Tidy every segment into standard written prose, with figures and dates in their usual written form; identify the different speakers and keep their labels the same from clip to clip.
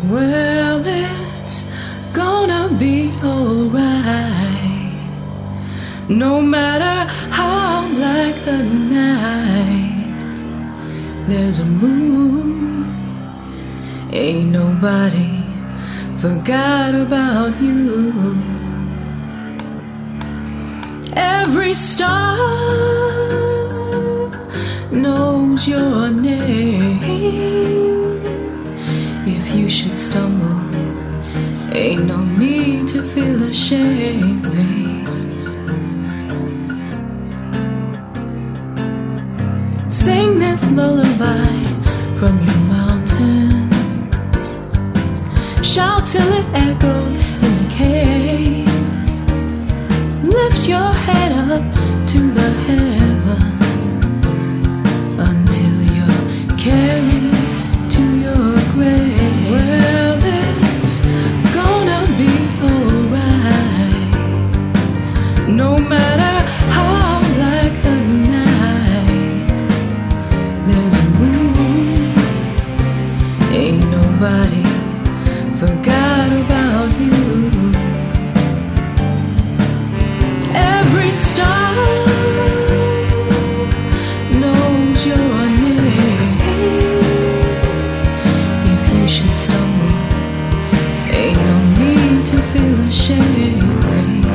Speaker 1: Well, it's gonna be alright. No matter how black the night, there's a moon. Ain't nobody forgot about you. Every star knows your name. If you should stumble, ain't no need to feel ashamed, babe. Sing this lullaby from your mountain. Shout till it echoes in the caves. Lift your head up to the heavens until you're carried to your grave. Well, it's gonna be alright. No matter how black the night, there's a moon. Ain't nobody forgot about you. Every star knows your name. If you should stumble, ain't no need to feel ashamed, babe.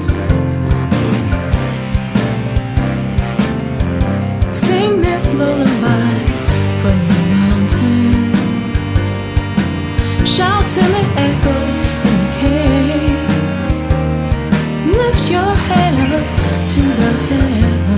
Speaker 1: Sing this lullaby from the mountain. Shout till it echoes in the caves. Lift your head up to the heavens